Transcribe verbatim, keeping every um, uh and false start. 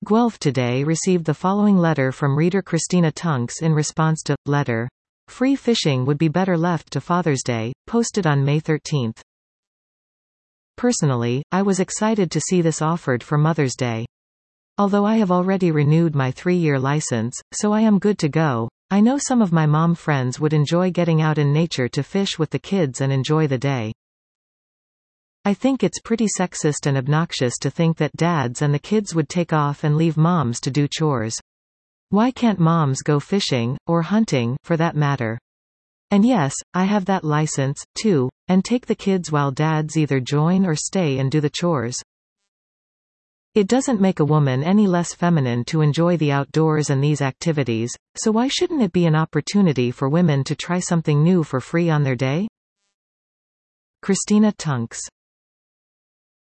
Guelph Today received the following letter from reader Christina Tunks in response to letter. Free fishing would be better left to Father's Day, posted on May thirteenth. Personally, I was excited to see this offered for Mother's Day. Although I have already renewed my three-year license, so I am good to go, I know some of my mom friends would enjoy getting out in nature to fish with the kids and enjoy the day. I think it's pretty sexist and obnoxious to think that dads and the kids would take off and leave moms to do chores. Why can't moms go fishing, or hunting, for that matter? And yes, I have that license, too, and take the kids while dads either join or stay and do the chores. It doesn't make a woman any less feminine to enjoy the outdoors and these activities, so why shouldn't it be an opportunity for women to try something new for free on their day? Christina Tunks.